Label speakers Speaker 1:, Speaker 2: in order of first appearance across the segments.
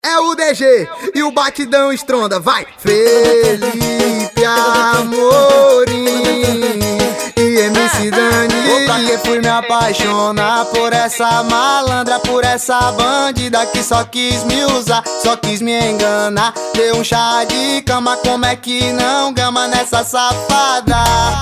Speaker 1: É o DG e o batidão estronda, vai! Felipe Amorim e MC Dani. Pra que fui me apaixonar por essa malandra, por essa bandida que só quis me usar, só quis me enganar. Deu um chá de cama, como é que não gama nessa safada?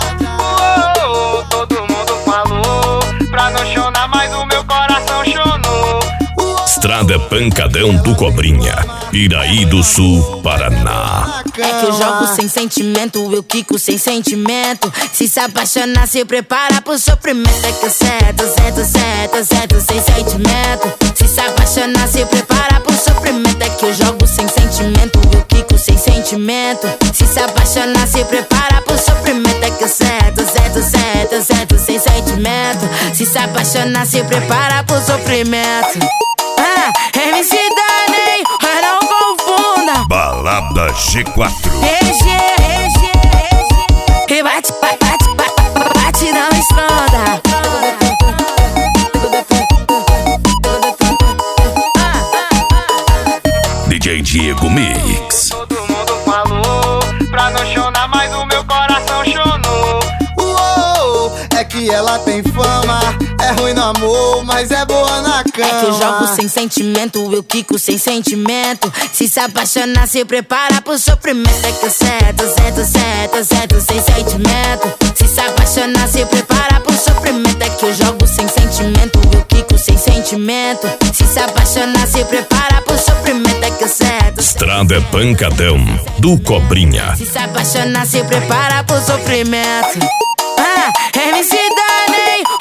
Speaker 2: Todo mundo falou pra não chorar, mas o meu coração chonou.
Speaker 3: Estrada Pancadão do Cobrinha, Piraí do Sul, Paraná.
Speaker 4: É que eu jogo sem sentimento, eu quico sem sentimento. Se apaixonar, se prepara pro sofrimento. É que eu certo sem sentimento. Se apaixonar, se prepara pro sofrimento. É que eu jogo sem sentimento, eu quico sem sentimento. Se apaixonar, se prepara pro sofrimento. É que eu certo sem sentimento. Se apaixonar, se prepara pro sofrimento. MC Dani, mas não confunda.
Speaker 3: Balada G4.
Speaker 4: E bate, não estronda.
Speaker 3: DJ Diego Mix.
Speaker 2: Todo mundo falou pra não chorar, mas o meu coração chonou.
Speaker 1: É que ela tem fama, é ruim no amor, mas é boa na cama.
Speaker 4: É que eu jogo sem sentimento, eu quico sem sentimento. Se apaixonar, se prepara pro sofrimento. É que eu certo sem sentimento. Se apaixonar, se prepara pro sofrimento. É que eu jogo sem sentimento, eu quico sem sentimento. Se apaixonar, se prepara pro sofrimento. É que eu certo.
Speaker 3: Estrada Pancadão do Cobrinha.
Speaker 4: Se apaixonar, se prepara pro sofrimento. MC Dani,